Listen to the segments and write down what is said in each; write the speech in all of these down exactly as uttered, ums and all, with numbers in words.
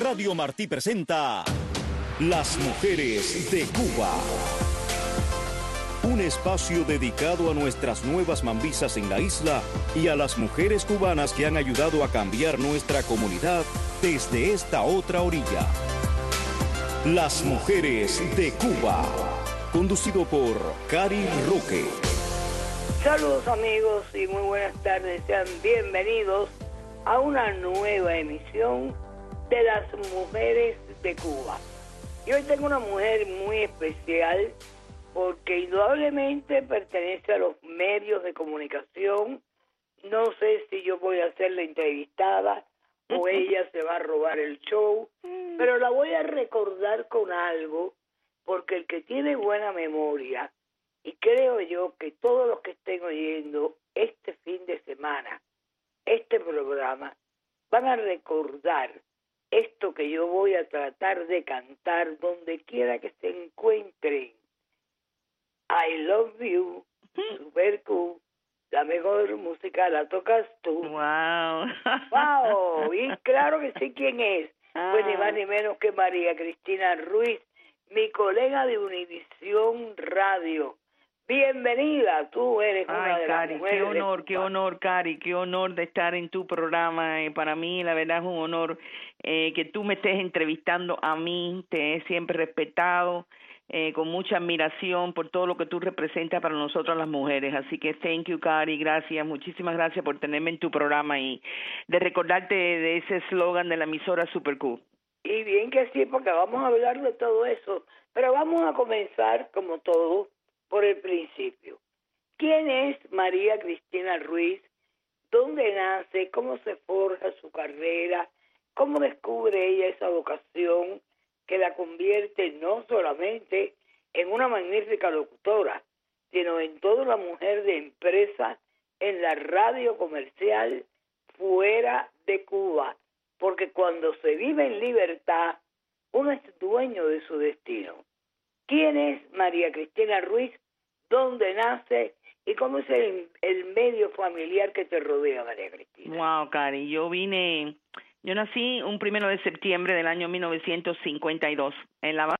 Radio Martí presenta Las Mujeres de Cuba. Un espacio dedicado a nuestras nuevas mambisas en la isla y a las mujeres cubanas que han ayudado a cambiar nuestra comunidad desde esta otra orilla. Las Mujeres de Cuba. Conducido por Cari Roque. Saludos amigos y muy buenas tardes. Sean bienvenidos a una nueva emisión de Las Mujeres de Cuba. Y hoy tengo una mujer muy especial porque indudablemente pertenece a los medios de comunicación. No sé si yo voy a ser la entrevistada o ella se va a robar el show, pero la voy a recordar con algo, porque el que tiene buena memoria, y creo yo que todos los que estén oyendo este fin de semana, este programa, van a recordar esto que yo voy a tratar de cantar donde quiera que se encuentren. I love you, Super Cool, la mejor música la tocas tú. Wow. Wow, y claro que sí, ¿quién es? Ah. Pues ni más ni menos que María Cristina Ruiz, mi colega de Univisión Radio. Bienvenida, tú eres una Ay, de Cari, las mujeres. qué honor, de qué Cuba. honor, Cari, qué honor de estar en tu programa. Eh, para mí, la verdad, es un honor eh, que tú me estés entrevistando a mí. Te he siempre respetado eh, con mucha admiración por todo lo que tú representas para nosotras las mujeres. Así que thank you, Cari, gracias, muchísimas gracias por tenerme en tu programa y de recordarte de ese eslogan de la emisora Super Cool. Y bien que sí, porque vamos a hablar de todo eso. Pero vamos a comenzar, como todo, por el principio. ¿Quién es María Cristina Ruiz? ¿Dónde nace? ¿Cómo se forja su carrera? ¿Cómo descubre ella esa vocación que la convierte no solamente en una magnífica locutora, sino en toda una mujer de empresa en la radio comercial fuera de Cuba? Porque cuando se vive en libertad, uno es dueño de su destino. ¿Quién es María Cristina Ruiz? ¿Dónde nace? ¿Y cómo es el, el medio familiar que te rodea, María Cristina? Wow, Cari, yo vine, yo nací un primero de septiembre del año mil novecientos cincuenta y dos en La Habana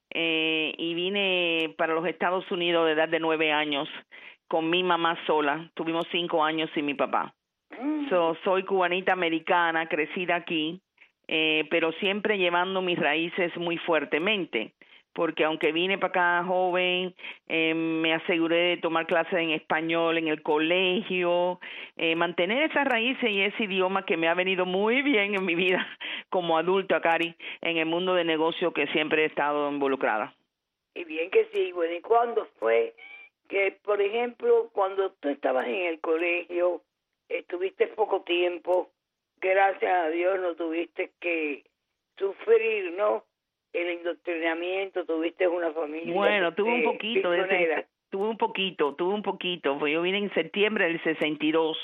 eh, y vine para los Estados Unidos de edad de nueve años con mi mamá sola. Tuvimos cinco años sin mi papá. Mm. So, soy cubanita americana, crecida aquí, eh, pero siempre llevando mis raíces muy fuertemente. Porque aunque vine para acá joven, eh, me aseguré de tomar clases en español en el colegio, eh, mantener esas raíces y ese idioma que me ha venido muy bien en mi vida como adulta, Cari, en el mundo de negocio que siempre he estado involucrada. Y bien que sí, bueno, ¿y cuándo fue que, por ejemplo, cuando tú estabas en el colegio, estuviste poco tiempo, gracias a Dios no tuviste que sufrir, ¿no?, el indoctrinamiento, tuviste una familia. Bueno, tuve un eh, poquito de ese, tuve un poquito, tuve un poquito, pues yo vine en septiembre del sesenta y dos,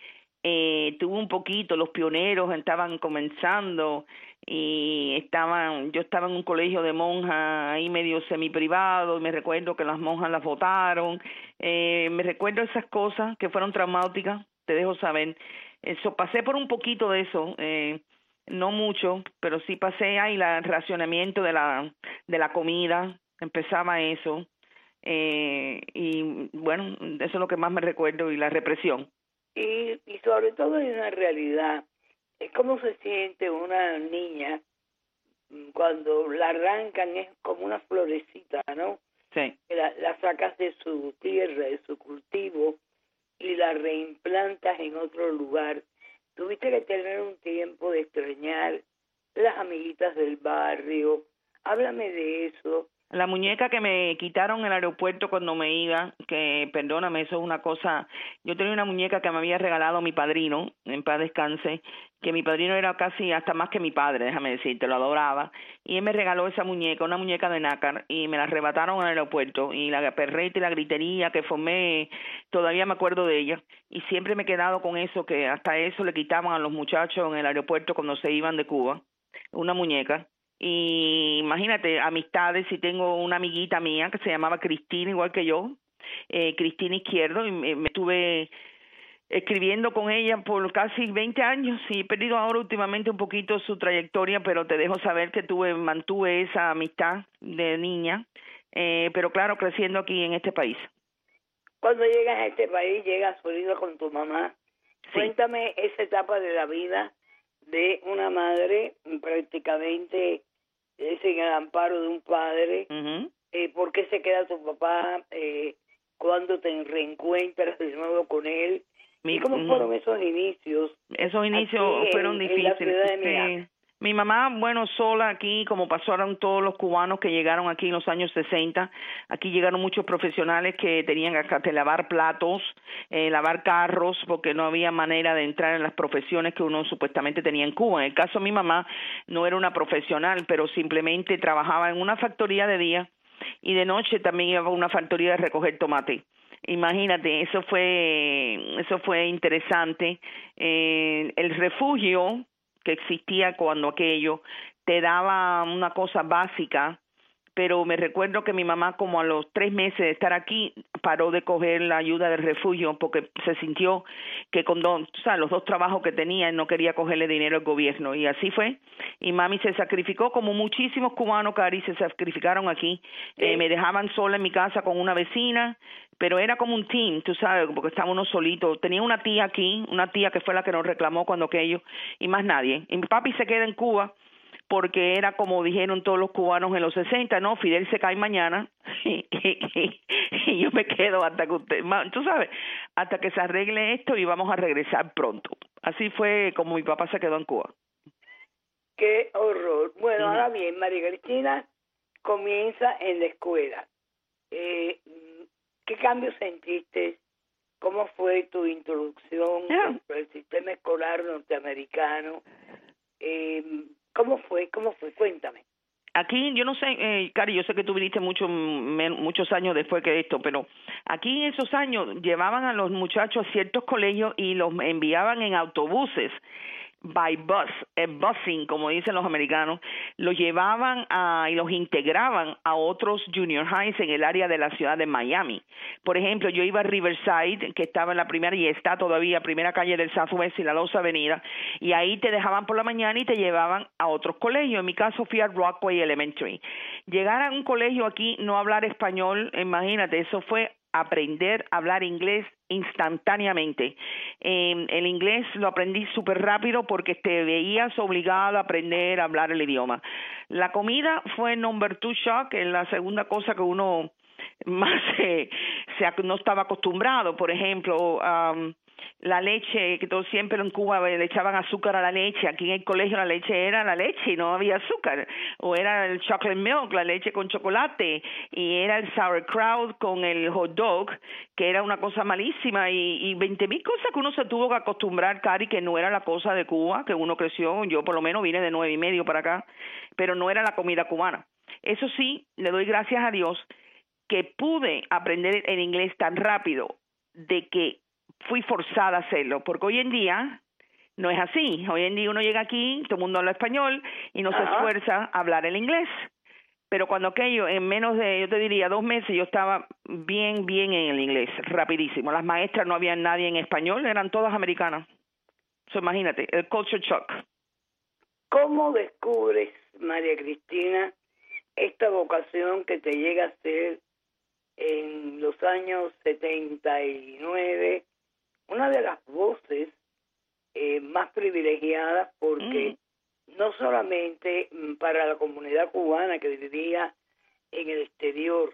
eh, tuve un poquito, los pioneros estaban comenzando y estaban, yo estaba en un colegio de monjas ahí medio semiprivado, y me recuerdo que las monjas las votaron, eh, me recuerdo esas cosas que fueron traumáticas, te dejo saber, eso, pasé por un poquito de eso, eh, no mucho, pero sí pasé ahí el racionamiento de la de la comida, empezaba eso, eh, y bueno, eso es lo que más me recuerdo, y la represión. Y, y sobre todo hay una realidad, es cómo se siente una niña cuando la arrancan, es como una florecita, ¿no? Sí. La, la sacas de su tierra, de su cultivo, y la reimplantas en otro lugar. Tuviste que tener un tiempo de extrañar las amiguitas del barrio. Háblame de eso. La muñeca que me quitaron en el aeropuerto cuando me iba, que perdóname, eso es una cosa, yo tenía una muñeca que me había regalado mi padrino, en paz descanse, que mi padrino era casi hasta más que mi padre, déjame decirte, lo adoraba, y él me regaló esa muñeca, una muñeca de nácar, y me la arrebataron en el aeropuerto, y la perreta y la gritería que formé, todavía me acuerdo de ella, y siempre me he quedado con eso, que hasta eso le quitaban a los muchachos en el aeropuerto cuando se iban de Cuba, una muñeca. Y imagínate, amistades, si tengo una amiguita mía que se llamaba Cristina, igual que yo, eh, Cristina Izquierdo, y me, me tuve escribiendo con ella por casi veinte años y he perdido ahora últimamente un poquito su trayectoria, pero te dejo saber que tuve, mantuve esa amistad de niña, eh, pero claro, creciendo aquí en este país. Cuando llegas a este país, llegas solita con tu mamá. Sí. Cuéntame esa etapa de la vida de una madre prácticamente eh, sin el amparo de un padre. Uh-huh. eh, ¿Por qué se queda tu papá? Eh, ¿Cuándo te reencuentras de nuevo con él? Mi, ¿Y cómo fueron esos inicios? Esos inicios fueron en, difíciles. En la ciudad de Miami. Sí. Mi mamá, bueno, sola aquí, como pasaron todos los cubanos que llegaron aquí en los años sesenta. Aquí llegaron muchos profesionales que tenían que lavar platos, eh, lavar carros, porque no había manera de entrar en las profesiones que uno supuestamente tenía en Cuba. En el caso de mi mamá, no era una profesional, pero simplemente trabajaba en una factoría de día y de noche también iba a una factoría de recoger tomate. Imagínate, eso fue, eso fue interesante. Eh, el refugio que existía cuando aquello te daba una cosa básica, pero me recuerdo que mi mamá como a los tres meses de estar aquí paró de coger la ayuda del refugio porque se sintió que con dos, o sea, los dos trabajos que tenía no quería cogerle dinero al gobierno y así fue. Y mami se sacrificó como muchísimos cubanos, Cari, se sacrificaron aquí. Eh, me dejaban sola en mi casa con una vecina, pero era como un team, tú sabes, porque estábamos uno solitos. Tenía una tía aquí, una tía que fue la que nos reclamó cuando aquello, y más nadie. Y mi papi se queda en Cuba porque era como dijeron todos los cubanos en los sesenta, no, Fidel se cae mañana y, y, y yo me quedo hasta que usted, tú sabes, hasta que se arregle esto y vamos a regresar pronto. Así fue como mi papá se quedó en Cuba. Qué horror. Bueno, uh-huh. Ahora bien, María Cristina comienza en la escuela. Eh, ¿Qué cambios sentiste? ¿Cómo fue tu introducción yeah. al sistema escolar norteamericano? Eh, ¿Cómo fue? ¿Cómo fue? Cuéntame. Aquí, yo no sé, eh, Cari, yo sé que tú viniste mucho, me, muchos años después que esto, pero aquí en esos años llevaban a los muchachos a ciertos colegios y los enviaban en autobuses. By bus, eh, busing, como dicen los americanos, los llevaban a, y los integraban a otros junior highs en el área de la ciudad de Miami. Por ejemplo, yo iba a Riverside, que estaba en la primera y está todavía, primera calle del Southwest y la dos Avenida, y ahí te dejaban por la mañana y te llevaban a otros colegios. En mi caso fui a Rockway Elementary. Llegar a un colegio aquí, no hablar español, imagínate, eso fue aprender a hablar inglés instantáneamente. Eh, el inglés lo aprendí súper rápido porque te veías obligado a aprender a hablar el idioma. La comida fue number two shock, es la segunda cosa que uno más se, se no estaba acostumbrado. Por ejemplo, um, la leche, que todos siempre en Cuba le echaban azúcar a la leche. Aquí en el colegio la leche era la leche y no había azúcar. O era el chocolate milk, la leche con chocolate. Y era el sauerkraut con el hot dog, que era una cosa malísima. Y veinte mil cosas que uno se tuvo que acostumbrar, Cari, que no era la cosa de Cuba, que uno creció. Yo por lo menos vine de nueve y medio para acá, pero no era la comida cubana. Eso sí, le doy gracias a Dios que pude aprender el inglés tan rápido de que fui forzada a hacerlo, porque hoy en día no es así. Hoy en día uno llega aquí, todo el mundo habla español y no Ajá. se esfuerza a hablar el inglés. Pero cuando aquello, en menos de, yo te diría, dos meses, yo estaba bien, bien en el inglés, rapidísimo. Las maestras no había nadie en español, eran todas americanas. So, imagínate, el culture shock. ¿Cómo descubres, María Cristina, esta vocación que te llega a ser en los años setenta y nueve, una de las voces eh, más privilegiadas porque mm. no solamente para la comunidad cubana que vivía en el exterior,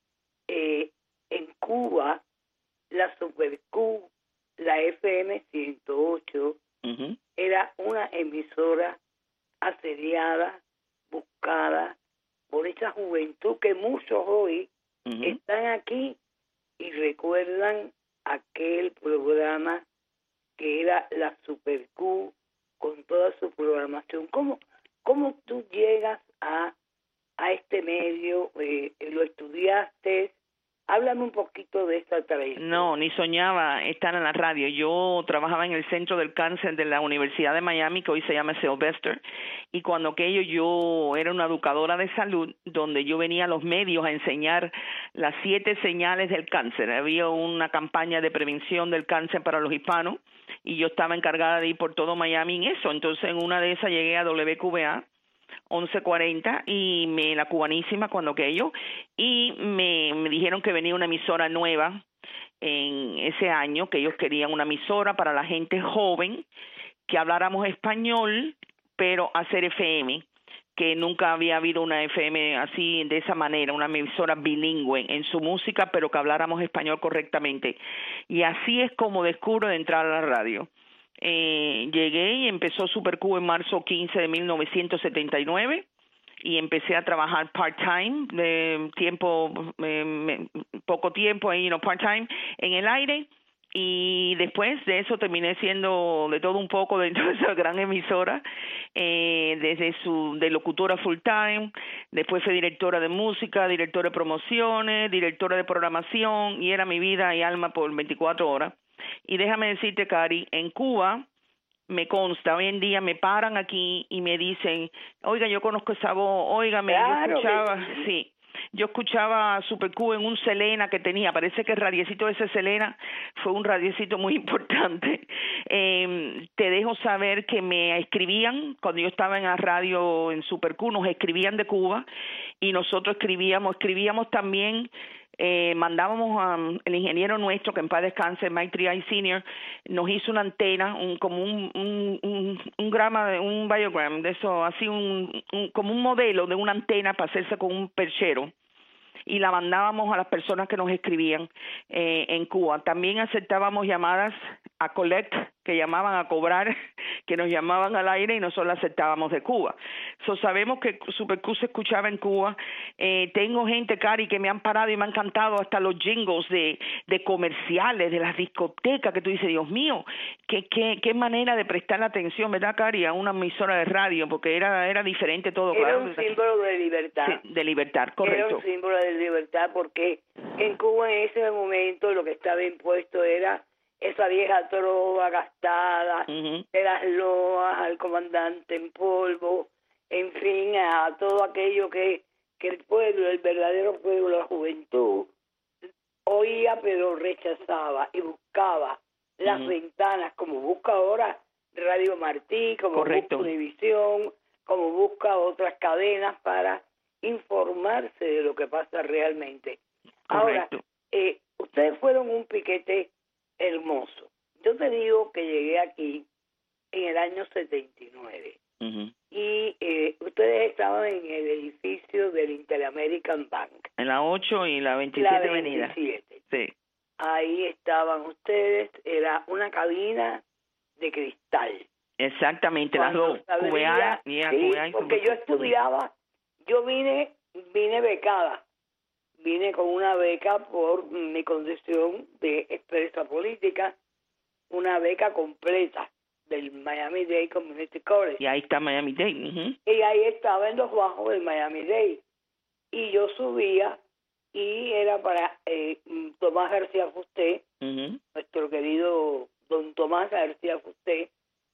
eh, en Cuba, la Super Q, la F M ciento ocho, uh-huh. era una emisora asediada, buscada por esa juventud que muchos hoy uh-huh. están aquí y recuerdan aquel programa que era la Super Q con toda su programación. ¿Cómo, cómo tú llegas a, a este medio? Eh, ¿Lo estudiaste? Háblame un poquito de esta trayectoria. No, ni soñaba estar en la radio. Yo trabajaba en el Centro del Cáncer de la Universidad de Miami, que hoy se llama Sylvester, y cuando aquello yo era una educadora de salud, donde yo venía a los medios a enseñar las siete señales del cáncer. Había una campaña de prevención del cáncer para los hispanos, y yo estaba encargada de ir por todo Miami en eso. Entonces, en una de esas llegué a W Q B A once cuarenta y me la cubanísima cuando aquello, y me, me dijeron que venía una emisora nueva en ese año, que ellos querían una emisora para la gente joven, que habláramos español, pero hacer F M, que nunca había habido una F M así, de esa manera, una emisora bilingüe en su música, pero que habláramos español correctamente. Y así es como descubro de entrar a la radio. Eh, llegué y empezó Super Cuba en marzo quince de mil novecientos setenta y nueve y empecé a trabajar part-time, de tiempo, eh, poco tiempo ahí, no part-time, en el aire, y después de eso terminé siendo de todo un poco dentro de esa gran emisora, eh, desde su de locutora full-time, después fui directora de música, directora de promociones, directora de programación, y era mi vida y alma por veinticuatro horas. Y déjame decirte, Cari, en Cuba me consta, hoy en día me paran aquí y me dicen, oiga, yo conozco esa voz, óigame, claro, yo escuchaba, que... sí, yo escuchaba Super Cuba en un Selena que tenía, parece que el radiecito de ese Selena fue un radiecito muy importante. Eh, te dejo saber que me escribían, cuando yo estaba en la radio en Super Cuba, nos escribían de Cuba, y nosotros escribíamos, escribíamos también. Eh, mandábamos al um, ingeniero nuestro, que en paz descanse, Mike Triay Senior, nos hizo una antena, un, como un, un, un, un grama, un biogram, de eso, así un, un, como un modelo de una antena para hacerse con un perchero, y la mandábamos a las personas que nos escribían eh, en Cuba. También aceptábamos llamadas a collect, que llamaban a cobrar, que nos llamaban al aire y nosotros la aceptábamos de Cuba. So, sabemos que Super Q se escuchaba en Cuba. Eh, tengo gente, Cari, que me han parado y me han cantado hasta los jingles de, de comerciales, de las discotecas, que tú dices, Dios mío, qué, qué, qué manera de prestar atención, ¿verdad, Cari? A una emisora de radio, porque era, era diferente todo. Era claro. un símbolo de libertad. Sí, de libertad, correcto. Era un símbolo de libertad, porque en Cuba en ese momento lo que estaba impuesto era esa vieja trova gastada, uh-huh. de las loas al comandante en polvo, en fin, a todo aquello que, que el pueblo, el verdadero pueblo, la juventud, oía pero rechazaba y buscaba las uh-huh. ventanas, como busca ahora Radio Martí, como Correcto. busca Univisión, como busca otras cadenas para informarse de lo que pasa realmente. Correcto. Ahora, eh, ustedes fueron un piquete hermoso. Yo te digo que llegué aquí en el año setenta y nueve uh-huh. y eh, ustedes estaban en el edificio del Inter-American Bank. En la ocho y la veintisiete Avenida. veintisiete. Sí. Ahí estaban ustedes, era una cabina de cristal. Exactamente, Cuando las dos, Q B A, yeah, sí, Q B A y porque yo estudiaba, yo vine, vine becada. Vine con una beca por mi condición de expresa política, una beca completa del Miami-Dade Community College. Y ahí está Miami-Dade. Uh-huh. Y ahí estaba en los bajos del Miami-Dade. Y yo subía y era para eh, Tomás García Fusté, uh-huh. nuestro querido don Tomás García Fusté,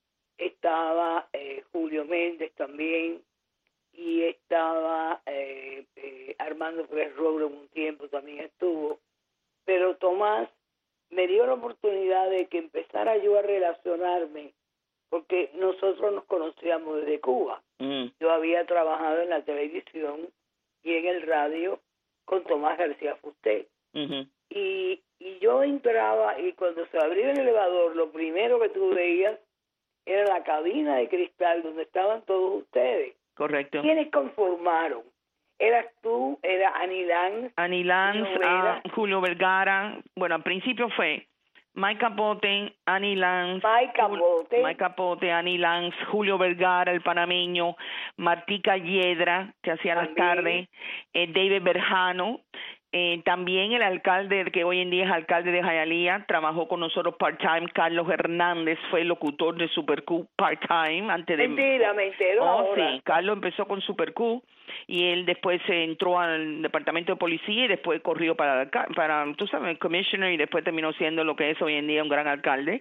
estaba eh, Julio Méndez también, y estaba eh, eh, Armando Pérez Robles un tiempo también estuvo, pero Tomás me dio la oportunidad de que empezara yo a relacionarme, porque nosotros nos conocíamos desde Cuba. Mm. Yo había trabajado en la televisión y en el radio con Tomás García Fusté. Uh-huh. y, y yo entraba, y cuando se abría el elevador, lo primero que tú veías era la cabina de cristal donde estaban todos ustedes. Correcto. ¿Quiénes conformaron? ¿Eras tú? ¿Era Annie Lance? Annie Lance, uh, Julio Vergara. Bueno, al principio fue Mike Capote, Annie Lance. Mike Capote. Mike Capote, Annie Lance, Julio Vergara, el panameño, Martica Yedra, que hacía las tardes, eh, David Berjano, Eh, también el alcalde, que hoy en día es alcalde de Hialeah, trabajó con nosotros part-time. Carlos Hernández fue el locutor de Super Q part-time. Antes de... Mentira, me entero Oh, ahora. sí, Carlos empezó con Super Q y él después se entró al departamento de policía y después corrió para, para tú sabes, el commissioner, y después terminó siendo lo que es hoy en día un gran alcalde.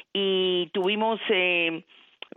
Y tuvimos... Eh,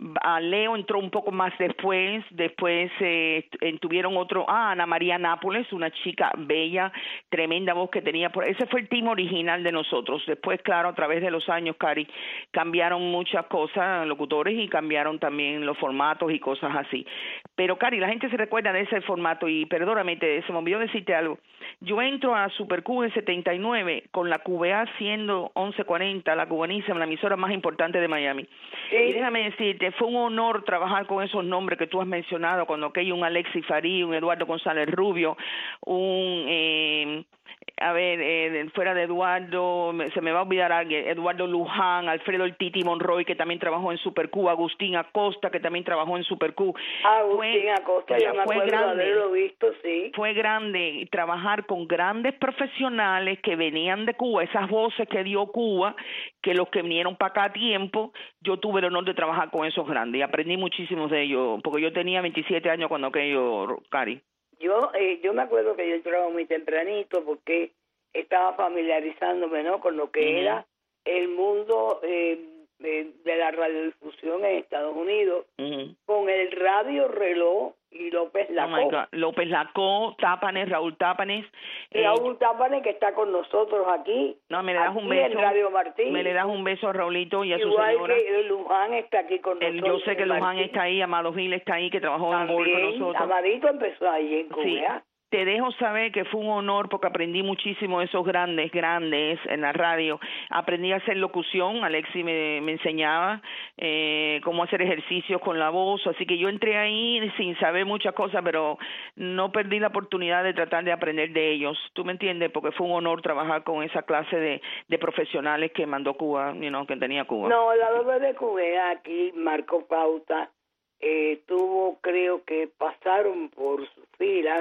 a Leo entró un poco más después, después eh, tuvieron otro, ah, Ana María Nápoles, una chica bella, tremenda voz que tenía, por ese fue el team original de nosotros. Después, claro, a través de los años, Cari, cambiaron muchas cosas, locutores, y cambiaron también los formatos y cosas así. Pero, Cari, la gente se recuerda de ese formato, y perdóname, te, se me olvidó decirte algo. Yo entro a Super Q en setenta y nueve, con la Q B A siendo once cuarenta, la cubanísima, la emisora más importante de Miami. Sí. Y déjame decirte, fue un honor trabajar con esos nombres que tú has mencionado, cuando hay un Alexis Farí, un Eduardo González Rubio, un, eh, a ver, eh, fuera de Eduardo, se me va a olvidar alguien, Eduardo Luján, Alfredo El Titi Monroy, que también trabajó en Super Q, Agustín Acosta, que también trabajó en Super Q. Agustín fue, Acosta, yo me fue acuerdo grande, de haberlo visto, sí. Fue grande trabajar con grandes profesionales que venían de Cuba, esas voces que dio Cuba, que los que vinieron para acá a tiempo, yo tuve el honor de trabajar con esos grandes y aprendí muchísimos de ellos, porque yo tenía veintisiete años cuando aquello, Cari. Yo eh, yo me acuerdo que yo entraba muy tempranito porque estaba familiarizándome, ¿no?, con lo que uh-huh. era el mundo eh, de, de la radiodifusión en Estados Unidos, uh-huh. con el Radio Reloj y López Lacó. Oh López Lacó, Tápanes, Raúl Tápanes. Raúl eh, Tápanes, que está con nosotros aquí. No, me le das un beso. En Radio Martín. Me le das un beso a Raulito y a Igual su señora. Igual que Luján está aquí con el, nosotros. Yo sé que Luján Martín. está ahí, Amado Gil está ahí, que trabajó También, en Gol con nosotros. Amadito empezó ahí en Cuba. Sí. Te dejo saber que fue un honor porque aprendí muchísimo de esos grandes, grandes en la radio. Aprendí a hacer locución, Alexi me, me enseñaba eh, cómo hacer ejercicios con la voz, así que yo entré ahí sin saber muchas cosas, pero no perdí la oportunidad de tratar de aprender de ellos. ¿Tú me entiendes? Porque fue un honor trabajar con esa clase de, de profesionales que mandó Cuba, you know, que tenía Cuba. No, la doble de Cuba aquí marcó pauta, eh, tuvo, creo que pasaron por sus filas,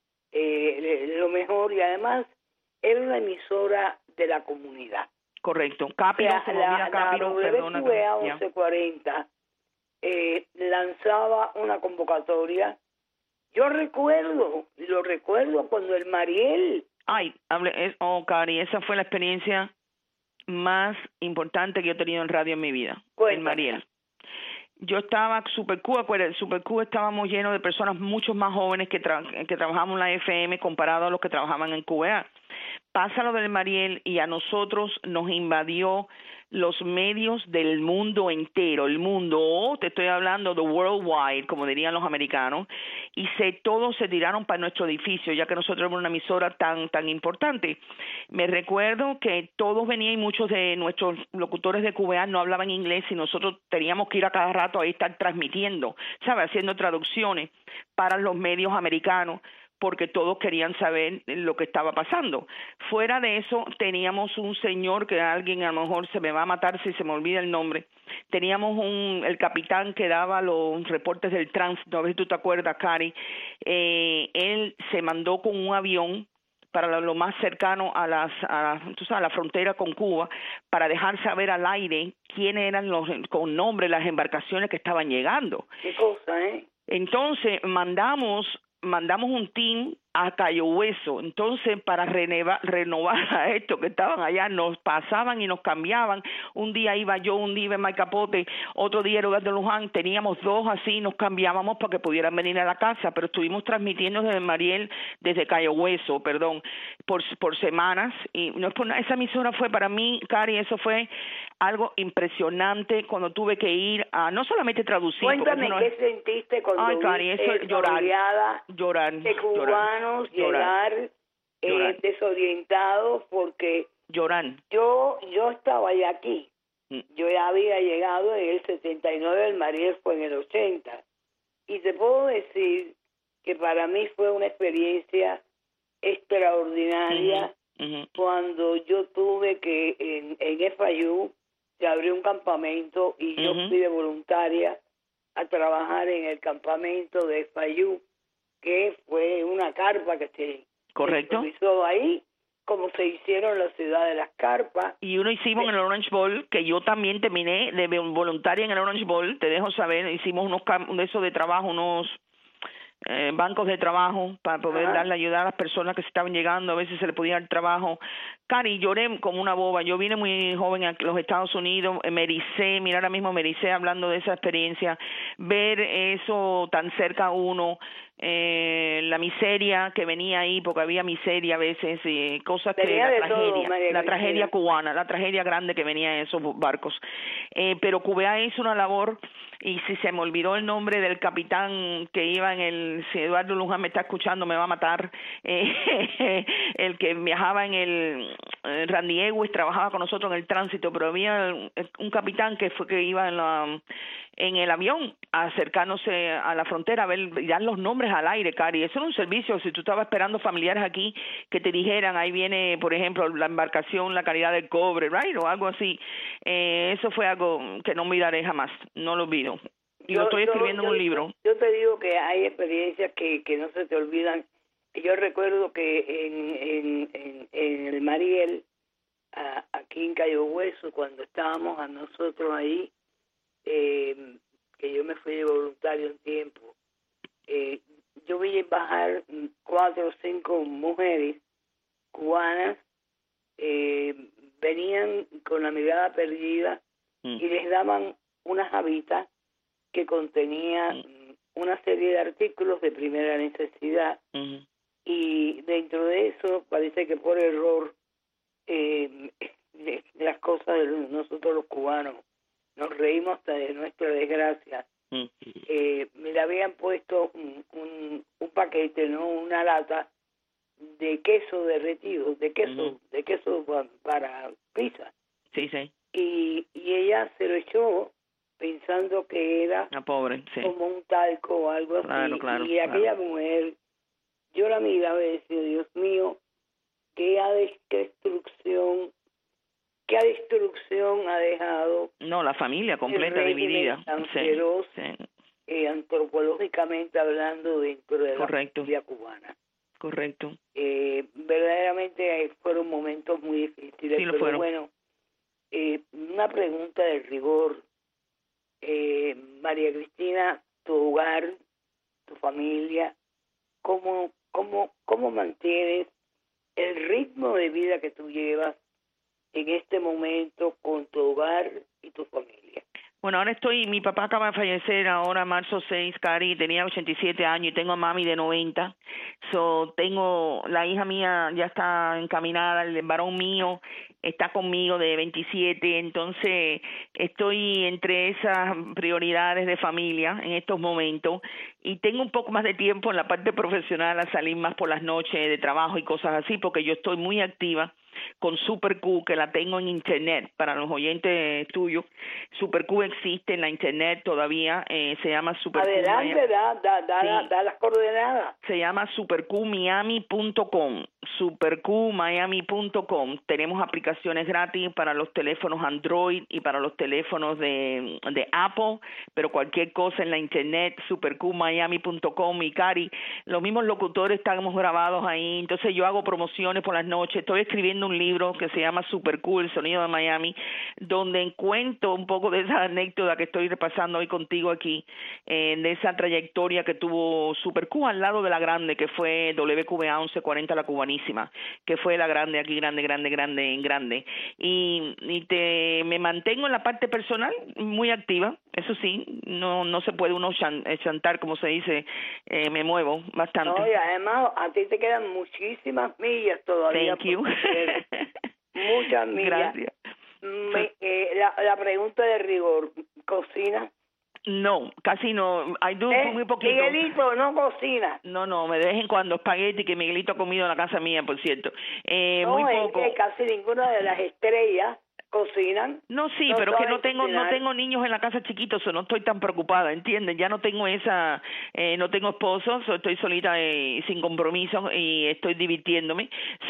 Eh, lo mejor, y además era una emisora de la comunidad. Correcto. Capiro, la, se me olvida la, Capiro, la perdona. W Q A once cuarenta eh, lanzaba una convocatoria. Yo recuerdo, lo recuerdo cuando el Mariel. Ay, hable, es, oh, Cari, esa fue la experiencia más importante que yo he tenido en radio en mi vida. Cuéntame. El Mariel. Yo estaba Super Q, acuérdate, Super Q estábamos llenos de personas mucho más jóvenes que, tra que trabajaban en la F M comparado a los que trabajaban en Q B A. Pasa lo del Mariel y a nosotros nos invadió los medios del mundo entero, el mundo, te estoy hablando de worldwide, como dirían los americanos, y se todos se tiraron para nuestro edificio, ya que nosotros éramos una emisora tan tan importante. Me recuerdo que todos venían y muchos de nuestros locutores de Q B A no hablaban inglés y nosotros teníamos que ir a cada rato a estar transmitiendo, ¿sabes? Haciendo traducciones para los medios americanos, porque todos querían saber lo que estaba pasando. Fuera de eso, teníamos un señor que alguien a lo mejor se me va a matar si se me olvida el nombre. Teníamos un el capitán que daba los reportes del tránsito, a ver si tú te acuerdas, Cari. Eh, él se mandó con un avión para lo, lo más cercano a las a, tú sabes, a la frontera con Cuba, para dejar saber al aire quiénes eran los con nombre las embarcaciones que estaban llegando. Qué cosa, ¿eh? Entonces mandamos mandamos un team a Cayo Hueso. Entonces, para renovar, renovar a estos que estaban allá, nos pasaban y nos cambiaban. Un día iba yo, un día iba Mike Capote, otro día era Eduardo Luján. Teníamos dos así, nos cambiábamos para que pudieran venir a la casa, pero estuvimos transmitiendo desde Mariel, desde Cayo Hueso, perdón, por, por semanas. Y no es por nada, esa emisora fue para mí, Cari, eso fue algo impresionante cuando tuve que ir a no solamente traducir. Cuéntame no qué es... sentiste cuando Ay, Cari, eso viste llorar, llorar, de cubanos llorar, llegar llorar, eh, llorar. desorientados porque llorar. Yo yo estaba ya aquí. Mm. Yo ya había llegado en el setenta y nueve, el Mariel fue en el ochenta. Y te puedo decir que para mí fue una experiencia extraordinaria uh-huh. Uh-huh. cuando yo tuve que en, en F I U se abrió un campamento y yo uh-huh. fui de voluntaria a trabajar en el campamento de F I U, que fue una carpa que se Correcto. Improvisó ahí, como se hicieron la ciudad de las carpas. Y uno hicimos en el Orange Bowl, que yo también terminé de voluntaria en el Orange Bowl, te dejo saber, hicimos unos de eso de trabajo, unos eh, bancos de trabajo para poder Ajá. darle ayuda a las personas que se estaban llegando, a veces se le podía dar trabajo. Cari, lloré como una boba, yo vine muy joven a los Estados Unidos, me ericé, mira ahora mismo me ericé hablando de esa experiencia, ver eso tan cerca a uno, eh, la miseria que venía ahí, porque había miseria a veces, eh, cosas que Venía la de tragedia, todo, María la Cristina. tragedia cubana, la tragedia grande que venía en esos barcos. Eh, pero Cuba hizo una labor, y si se me olvidó el nombre del capitán que iba en el, si Eduardo Luján me está escuchando me va a matar, eh, el que viajaba en el eh, Randy Ewes, trabajaba con nosotros en el tránsito, pero había un capitán que fue que iba en la en el avión a acercarse a la frontera, a ver, y dar los nombres al aire, Cari. Eso era un servicio, si tú estabas esperando familiares aquí que te dijeran, ahí viene, por ejemplo, la embarcación, la calidad del cobre, right, o algo así. Eh, eso fue algo que no olvidaré jamás, no lo olvido. Y lo estoy escribiendo yo, en un libro. Yo te digo que hay experiencias que, que no se te olvidan. Yo recuerdo que en, en, en, en el Mariel, a, aquí en Cayo Hueso, cuando estábamos a nosotros ahí, eh, que yo me fui de voluntario un tiempo, eh, yo vi bajar cuatro o cinco mujeres cubanas, eh, venían con la mirada perdida mm. y les daban unas habitas que contenía mm. una serie de artículos de primera necesidad mm. y dentro de eso parece que por error eh, las cosas de nosotros los cubanos nos reímos hasta de nuestra desgracia. Mm. Eh, me le habían puesto un, un, un paquete, no una lata de queso derretido, de queso, mm. de queso para, para pizza. Sí, sí. Y, y ella se lo echó pensando que era la pobre, sí. como un talco o algo así. Claro, claro, y aquella claro. mujer, yo la miraba y decía, Dios mío, qué destrucción, qué destrucción ha dejado. No, la familia completa dividida. Tan sí, feroz, sí. Eh, antropológicamente hablando dentro de Correcto. la familia cubana. Correcto. Eh, verdaderamente fueron momentos muy difíciles, sí, lo pero fueron. bueno, eh, una pregunta de rigor. Eh, María Cristina, tu hogar, tu familia, ¿cómo, cómo, cómo mantienes el ritmo de vida que tú llevas en este momento con tu hogar y tu familia? Bueno, ahora estoy, mi papá acaba de fallecer ahora marzo seis, Cari, tenía ochenta y siete años y tengo a mami de noventa. So, tengo, la hija mía ya está encaminada, el varón mío está conmigo de veintisiete, entonces estoy entre esas prioridades de familia en estos momentos y tengo un poco más de tiempo en la parte profesional a salir más por las noches de trabajo y cosas así porque yo estoy muy activa con Super Q, que la tengo en internet para los oyentes tuyos. Super Q existe en la internet todavía, eh, se llama Super Q. Adelante, da, da, da, sí. da las coordenadas. Se llama super q miami punto com, super q miami punto com. Tenemos aplicaciones gratis para los teléfonos Android y para los teléfonos de, de Apple, pero cualquier cosa en la internet, super q miami punto com. Y Cari, los mismos locutores estamos grabados ahí, entonces yo hago promociones por las noches, estoy escribiendo un libro que se llama Super Q, el sonido de Miami, donde cuento un poco de esa anécdota que estoy repasando hoy contigo aquí, eh, de esa trayectoria que tuvo Super Q al lado de la grande, que fue W Q B A once cuarenta, la cubanísima, que fue la grande aquí, grande, grande, grande, grande. Y, y te me mantengo en la parte personal muy activa, eso sí, no no se puede uno chantar, como se dice, eh, me muevo bastante. No, y además a ti te quedan muchísimas millas todavía. Thank you. Muchas millas. Gracias. Me, eh, la, la pregunta de rigor, ¿cocina? No, casi no. I do ¿Eh? muy poquito. Miguelito no cocina. No, no, me de vez en cuando espagueti que Miguelito ha comido en la casa mía, por cierto. Eh, no, muy es poco. que casi ninguna de las estrellas cocinan. No, sí, no pero es que no tengo cocinar. no tengo niños en la casa chiquitos, so no estoy tan preocupada, ¿entiendes? Ya no tengo esa, eh, no tengo esposo, so estoy solita eh, sin compromiso y estoy divirtiéndome.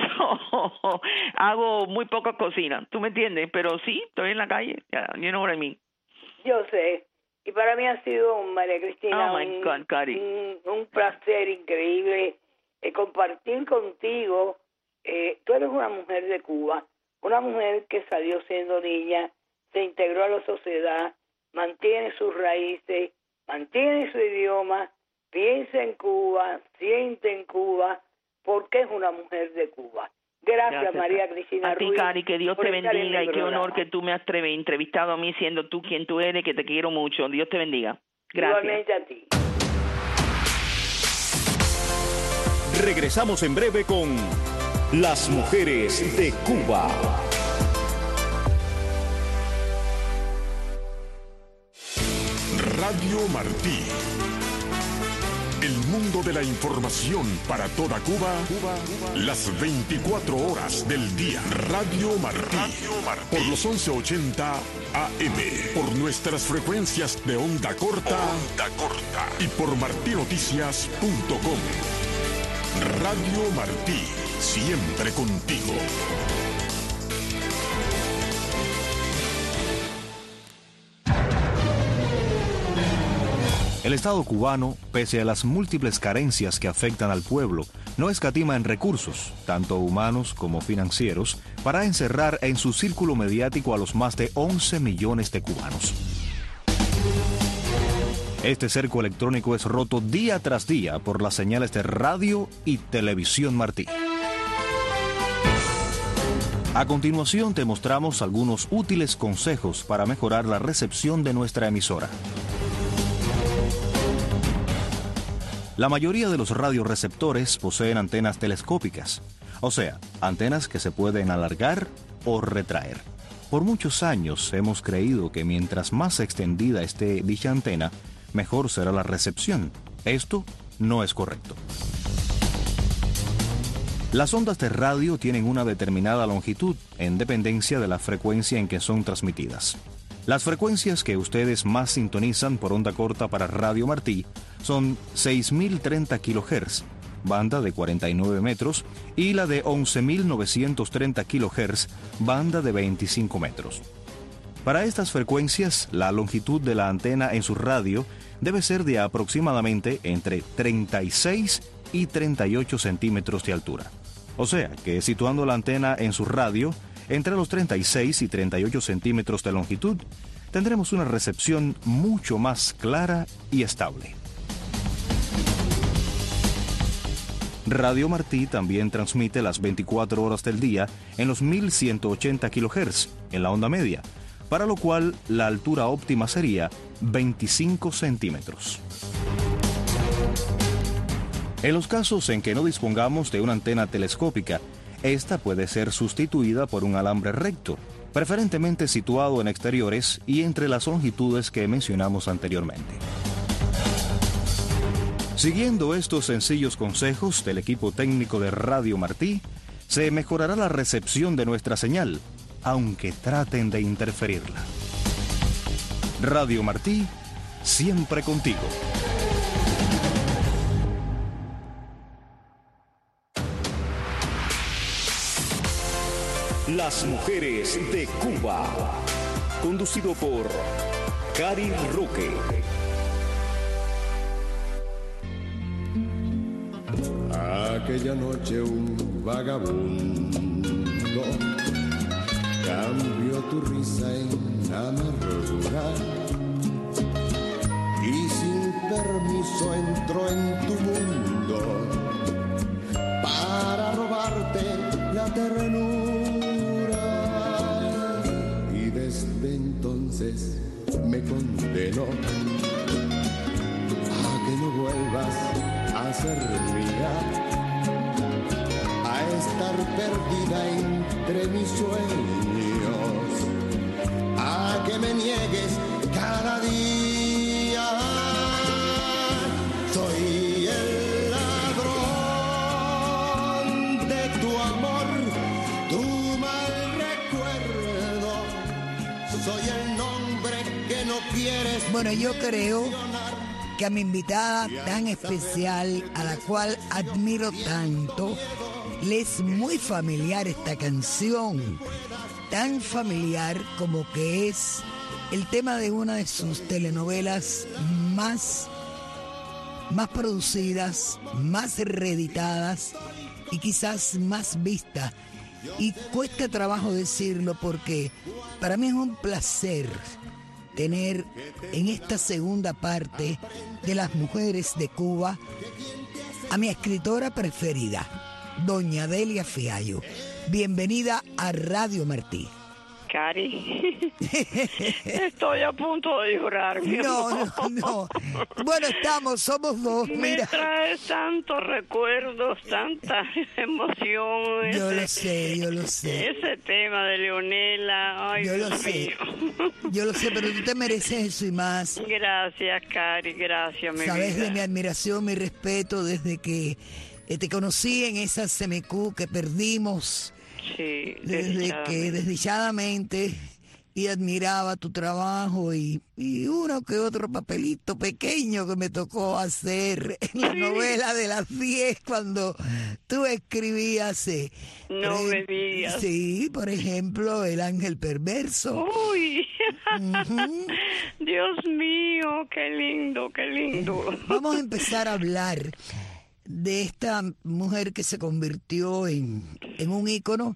So, hago muy poca cocina, ¿tú me entiendes? Pero sí, estoy en la calle, yeah, you know what I mean. Yo sé. Y para mí ha sido, María Cristina, oh my un, God, Cari. un, un placer increíble eh, compartir contigo. Eh, tú eres una mujer de Cuba, una mujer que salió siendo niña, se integró a la sociedad, mantiene sus raíces, mantiene su idioma, piensa en Cuba, siente en Cuba, porque es una mujer de Cuba. Gracias, Gracias María Cristina a ti, Ruiz. Cari, que Dios te bendiga y qué honor que tú me has entrevistado a mí siendo tú quien tú eres, que te quiero mucho. Dios te bendiga. Gracias. Igualmente a ti. Regresamos en breve con Las Mujeres de Cuba. Radio Martí. El mundo de la información para toda Cuba, Cuba, Cuba. Las veinticuatro horas del día. Radio Martí. Radio Martí. Por los once ochenta A M. Por nuestras frecuencias de onda corta. Onda corta. Y por martí noticias punto com. Radio Martí. Siempre contigo. El Estado cubano, pese a las múltiples carencias que afectan al pueblo, no escatima en recursos, tanto humanos como financieros, para encerrar en su círculo mediático a los más de once millones de cubanos. Este cerco electrónico es roto día tras día por las señales de radio y televisión Martí. A continuación te mostramos algunos útiles consejos para mejorar la recepción de nuestra emisora. La mayoría de los radioreceptores poseen antenas telescópicas, o sea, antenas que se pueden alargar o retraer. Por muchos años hemos creído que mientras más extendida esté dicha antena, mejor será la recepción. Esto no es correcto. Las ondas de radio tienen una determinada longitud en dependencia de la frecuencia en que son transmitidas. Las frecuencias que ustedes más sintonizan por onda corta para Radio Martí son seis mil treinta kilohertz, banda de cuarenta y nueve metros, y la de once mil novecientos treinta kilohertz, banda de veinticinco metros. Para estas frecuencias, la longitud de la antena en su radio debe ser de aproximadamente entre treinta y seis y treinta y ocho centímetros de altura. O sea, que situando la antena en su radio entre los treinta y seis y treinta y ocho centímetros de longitud, tendremos una recepción mucho más clara y estable. Radio Martí también transmite las veinticuatro horas del día en los mil ciento ochenta kilohertz en la onda media, para lo cual la altura óptima sería veinticinco centímetros. En los casos en que no dispongamos de una antena telescópica, esta puede ser sustituida por un alambre recto, preferentemente situado en exteriores y entre las longitudes que mencionamos anteriormente. Siguiendo estos sencillos consejos del equipo técnico de Radio Martí, se mejorará la recepción de nuestra señal, aunque traten de interferirla. Radio Martí, siempre contigo. Las Mujeres de Cuba. Conducido por Cari Roque. Aquella noche un vagabundo cambió tu risa en amargura y sin permiso entró en tu mundo para robarte la ternura, y desde entonces me condenó a que no vuelvas a ser mía, a estar perdida entre mis sueños, a que me niegues cada día. Soy el ladrón de tu amor, tu mal recuerdo, soy el nombre que no quieres. Bueno, yo creo que a mi invitada tan especial, a la cual admiro tanto, le es muy familiar esta canción, tan familiar como que es el tema de una de sus telenovelas más más producidas, más reeditadas y quizás más vistas. Y cuesta trabajo decirlo porque para mí es un placer tener en esta segunda parte de las mujeres de Cuba a mi escritora preferida, doña Delia Fiallo. Bienvenida a Radio Martí. Cari, estoy a punto de llorar, mi No, amor. no, no. Bueno, estamos, somos dos, Me mira. trae tantos recuerdos, tanta emoción. Yo ese, lo sé, yo lo sé. Ese tema de Leonela, ay, Yo lo Dios sé. mío. Yo lo sé, pero tú te mereces eso y más. Gracias, Cari, gracias, mi Sabes vida. de mi admiración, mi respeto desde que eh, te conocí en esa C M Q que perdimos. Sí, Desde que desdichadamente y admiraba tu trabajo y, y uno que otro papelito pequeño que me tocó hacer en la novela de las diez cuando tú escribías. Eh, No por me ej- digas. Sí, por ejemplo, El Ángel Perverso. Uy, Ujú. Dios mío, qué lindo, qué lindo. Vamos a empezar a hablar de esta mujer que se convirtió en, en un ícono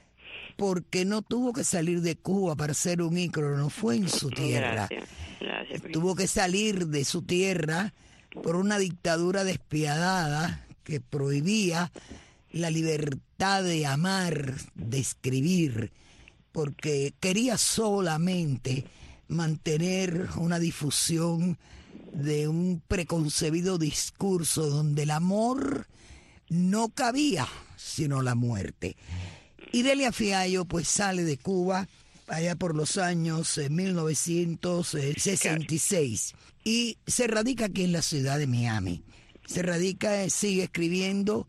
porque no tuvo que salir de Cuba para ser un ícono, no fue en su tierra. Gracias, gracias. mi- Tuvo que salir de su tierra por una dictadura despiadada que prohibía la libertad de amar, de escribir, porque quería solamente mantener una difusión de un preconcebido discurso donde el amor no cabía, sino la muerte. Y Delia Fiallo pues sale de Cuba allá por los años eh, mil novecientos sesenta y seis y se radica aquí en la ciudad de Miami. Se radica, eh, sigue escribiendo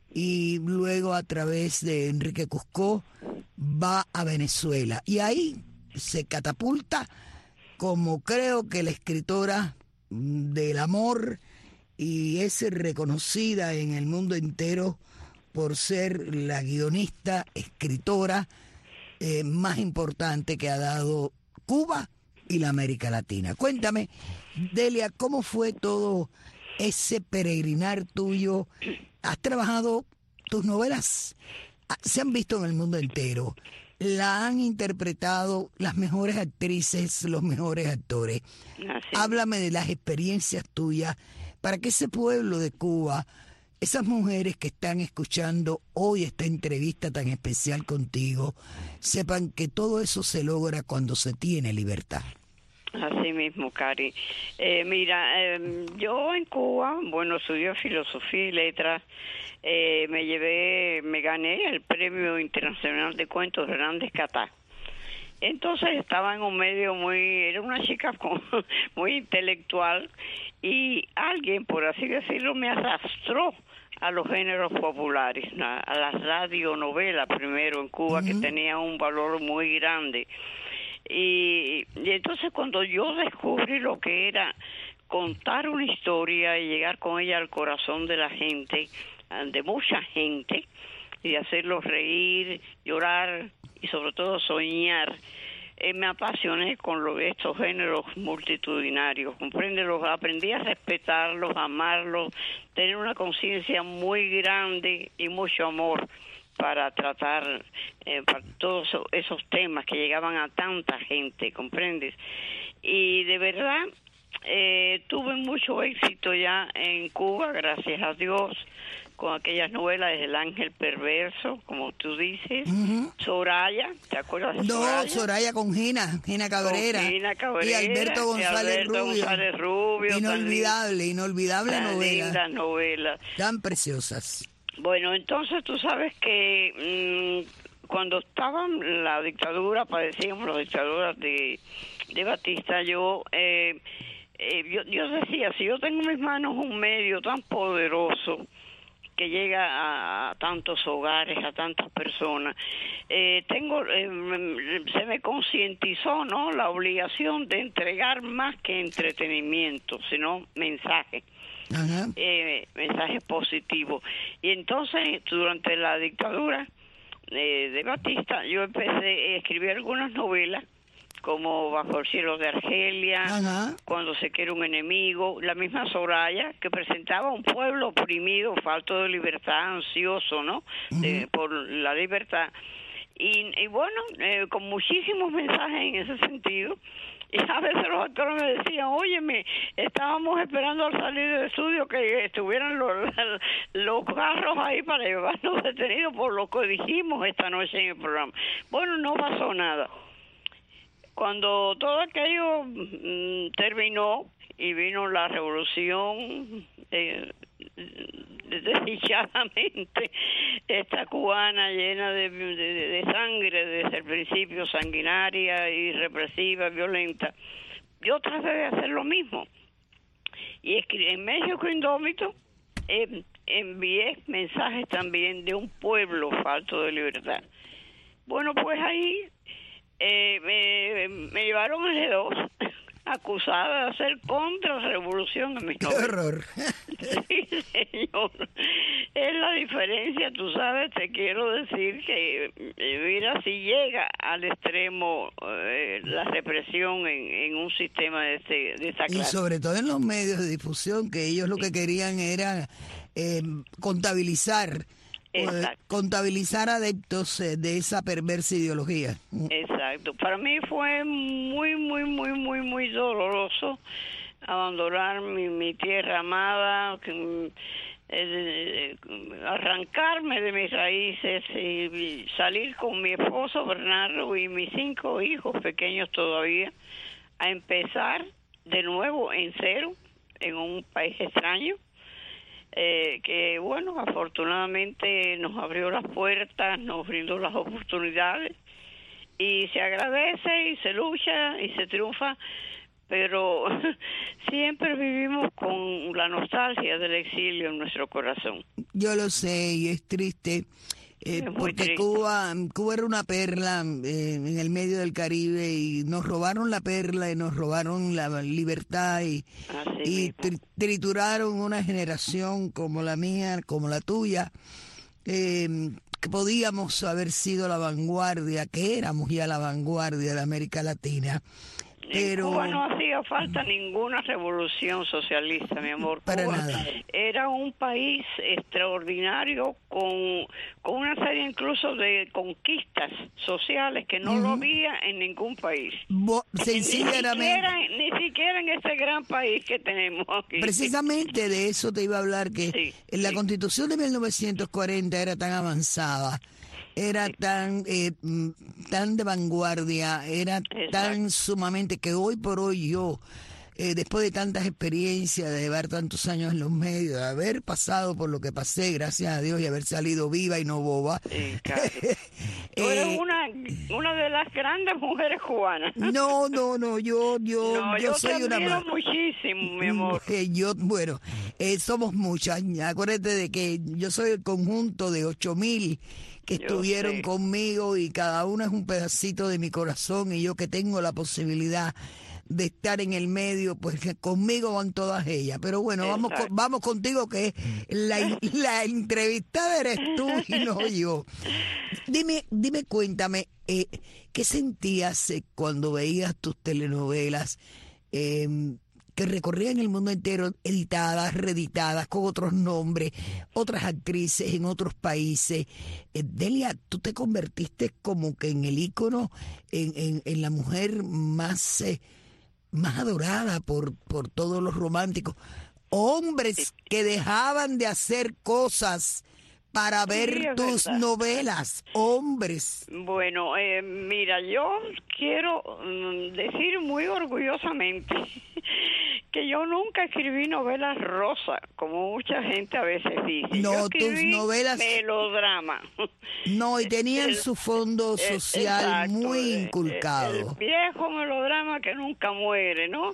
y luego a través de Enrique Cuscó va a Venezuela. Y ahí se catapulta como creo que la escritora del amor y es reconocida en el mundo entero por ser la guionista, escritora eh, más importante que ha dado Cuba y la América Latina. Cuéntame, Delia, ¿cómo fue todo ese peregrinar tuyo? ¿Has trabajado tus novelas? ah, Se han visto en el mundo entero. La han interpretado las mejores actrices, los mejores actores. Así. Háblame de las experiencias tuyas para que ese pueblo de Cuba, esas mujeres que están escuchando hoy esta entrevista tan especial contigo, sepan que todo eso se logra cuando se tiene libertad. Así mismo, Cari. Eh, mira, eh, yo en Cuba, bueno, estudié filosofía y letras, eh, me llevé, me gané el Premio Internacional de Cuentos de Hernández Catá. Entonces estaba en un medio muy, era una chica con, muy intelectual y alguien, por así decirlo, me arrastró a los géneros populares, a, a la radionovela primero en Cuba, uh-huh. que tenía un valor muy grande. Y, y entonces cuando yo descubrí lo que era contar una historia y llegar con ella al corazón de la gente, de mucha gente, y hacerlos reír, llorar y sobre todo soñar, eh, me apasioné con lo, estos géneros multitudinarios, compréndelos, aprendí a respetarlos, a amarlos, tener una conciencia muy grande y mucho amor para tratar eh, para todos esos temas que llegaban a tanta gente, ¿comprendes? Y de verdad eh, tuve mucho éxito ya en Cuba, gracias a Dios, con aquellas novelas de El Ángel Perverso, como tú dices, uh-huh. Soraya, ¿te acuerdas de no, Soraya? No, Soraya con Gina, Gina Cabrera, con Gina Cabrera y Alberto González, y Alberto Rubio. González Rubio. Inolvidable, tan, inolvidable tan novela. Lindas novelas. Tan preciosas. Bueno, entonces tú sabes que mmm, cuando estaba la dictadura, padecíamos las dictaduras de, de Batista, yo, eh, eh, yo, yo decía, si yo tengo en mis manos un medio tan poderoso que llega a, a tantos hogares, a tantas personas, eh, tengo, eh, se me concientizó, ¿no?, la obligación de entregar más que entretenimiento, sino mensaje. Uh-huh. Eh, mensajes positivos. Y entonces, durante la dictadura eh, de Batista, yo empecé a escribir algunas novelas como Bajo el cielo de Argelia, Ajá. Cuando se quiere un enemigo, la misma Soraya, que presentaba un pueblo oprimido, falto de libertad, ansioso, ¿no? De, uh-huh. por la libertad. Y, y bueno, eh, con muchísimos mensajes en ese sentido. Y a veces los actores me decían, óyeme, estábamos esperando al salir del estudio que estuvieran los, los carros ahí para llevarnos detenidos por lo que dijimos esta noche en el programa. Bueno, no pasó nada. Cuando todo aquello mmm, terminó y vino la revolución, eh, desdichadamente, esta cubana llena de, de, de sangre desde el principio, sanguinaria y represiva, violenta, yo traté de hacer lo mismo. Y escribí en México Indómito, eh, envié mensajes también de un pueblo falto de libertad. Bueno, pues ahí eh, me, me llevaron a G dos, acusada de hacer contrarrevolución en mis novelas. ¡Qué horror! Sí, señor. Es la diferencia, tú sabes, te quiero decir que, mira, si llega al extremo eh, la represión en, en un sistema de, este, de esta clase. Y sobre todo en los medios de difusión, que ellos lo que querían era eh, contabilizar Exacto. contabilizar adeptos de esa perversa ideología. Exacto. Para mí fue muy, muy, muy, muy, muy doloroso abandonar mi, mi tierra amada, eh, eh, arrancarme de mis raíces y salir con mi esposo Bernardo y mis cinco hijos pequeños todavía a empezar de nuevo en cero en un país extraño. Eh, que bueno, afortunadamente nos abrió las puertas, nos brindó las oportunidades y se agradece y se lucha y se triunfa, pero siempre vivimos con la nostalgia del exilio en nuestro corazón. Yo lo sé y es triste. Eh, porque triste. Cuba Cuba era una perla eh, en el medio del Caribe y nos robaron la perla y nos robaron la libertad y, y tri trituraron una generación como la mía, como la tuya, eh, que podíamos haber sido la vanguardia, que éramos ya la vanguardia de América Latina. Pero en Cuba no hacía falta ninguna revolución socialista, mi amor. Para Cuba nada. Era un país extraordinario con, con una serie incluso de conquistas sociales que no uh-huh. lo había en ningún país. Bo sencillamente. Ni siquiera, ni siquiera en este gran país que tenemos aquí. Precisamente de eso te iba a hablar, que sí, la sí. Constitución de mil novecientos cuarenta era tan avanzada, era tan eh, tan de vanguardia, era Exacto. tan sumamente que hoy por hoy yo, eh, después de tantas experiencias, de llevar tantos años en los medios, de haber pasado por lo que pasé, gracias a Dios, y haber salido viva y no boba. Sí, claro. Tú eres eh, una, una de las grandes mujeres cubanas. No, no, no, yo yo, no, yo, yo soy te una admiro muchísimo, mi amor. Eh, yo, bueno, eh, somos muchas. Acuérdate de que yo soy el conjunto de ocho mil que yo estuvieron sé. conmigo y cada uno es un pedacito de mi corazón y yo que tengo la posibilidad de estar en el medio, pues que conmigo van todas ellas. Pero bueno, vamos con, vamos contigo que la, la entrevistada eres tú y no yo. Dime, dime, cuéntame, eh, ¿qué sentías eh, cuando veías tus telenovelas eh, que recorrían el mundo entero, editadas, reeditadas, con otros nombres, otras actrices en otros países? Eh, Delia, tú te convertiste como que en el ícono, en, en, en la mujer más... Eh, más adorada por, por todos los románticos, hombres que dejaban de hacer cosas para ver sí, tus verdad. novelas, hombres. Bueno, eh, mira, yo quiero mm, decir muy orgullosamente que yo nunca escribí novelas rosas, como mucha gente a veces dice. No, yo tus novelas... melodrama. No, y tenían el, su fondo social exacto, muy inculcado. El, el viejo melodrama que nunca muere, ¿no?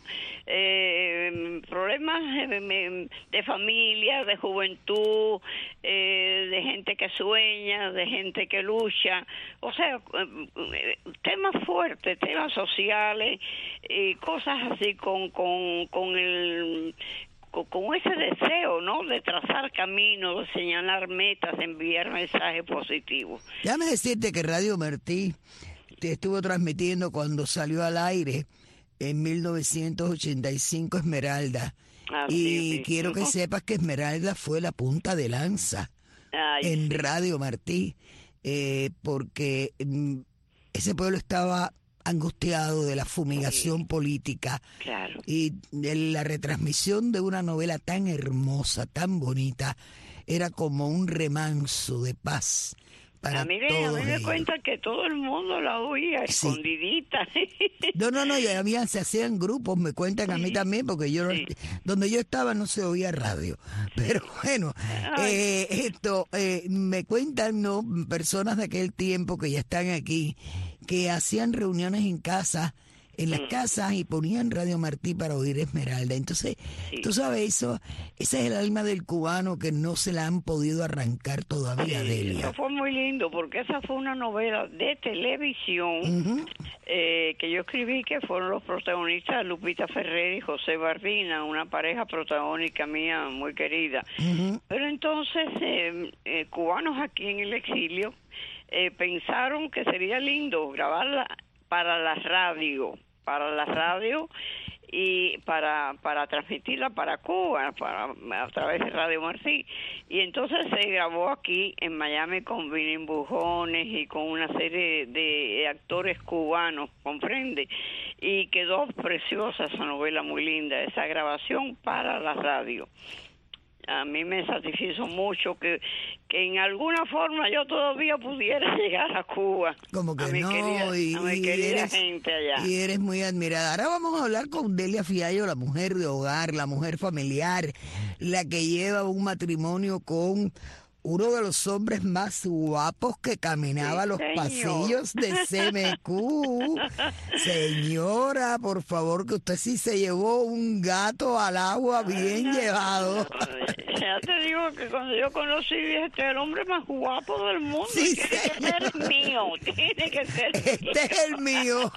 Eh, problemas de, de familia, de juventud, eh, de gente que sueña, de gente que lucha, o sea, temas fuertes, temas sociales, y cosas así con, con, con el... con ese deseo, ¿no?, de trazar caminos, de señalar metas, de enviar mensajes positivos. Déjame decirte que Radio Martí estuvo transmitiendo cuando salió al aire en mil novecientos ochenta y cinco Esmeralda. Así y es. quiero que sepas que Esmeralda fue la punta de lanza Ay, en sí. Radio Martí, eh, porque mm, ese pueblo estaba angustiado de la fumigación Sí. política Claro. y de la retransmisión de una novela tan hermosa, tan bonita, era como un remanso de paz para A mí, me- a todos mí me ellos. cuenta que todo el mundo la oía Sí. escondidita. No, no, no, y había, se hacían grupos, me cuentan a mí también, porque yo no- Sí. donde yo estaba no se oía radio. Pero bueno, Ay. eh, esto, eh, me cuentan, ¿no? Personas de aquel tiempo que ya están aquí, que hacían reuniones en casa, en las casas, y ponían Radio Martí para oír Esmeralda. Entonces, Sí. tú sabes, eso, ese es el alma del cubano que no se la han podido arrancar todavía, Sí, Delia. eso fue muy lindo porque esa fue una novela de televisión Ujú. eh, que yo escribí, que fueron los protagonistas Lupita Ferrer y José Bardina, una pareja protagónica mía muy querida. Ujú. Pero entonces eh, eh, cubanos aquí en el exilio eh, pensaron que sería lindo grabarla para la radio, para la radio y para para transmitirla para Cuba, para a través de Radio Martí. Y entonces se grabó aquí en Miami con Vinin Bujones y con una serie de actores cubanos, ¿comprende? Y quedó preciosa esa novela, muy linda, esa grabación para la radio. A mí me satisfizo mucho que, que en alguna forma yo todavía pudiera llegar a Cuba. Como que a mi no, querida, y, a mi y querida eres, gente allá. y eres muy admirada. Ahora vamos a hablar con Delia Fiallo, la mujer de hogar, la mujer familiar, la que lleva un matrimonio con uno de los hombres más guapos que caminaba Sí, los señor. pasillos de C M Q. Señora, por favor, que usted sí se llevó un gato al agua bien llevado. Ya te digo que cuando yo conocí, dije, este es el hombre más guapo del mundo. Sí, tiene que ser mío, tiene que ser Este es el mío.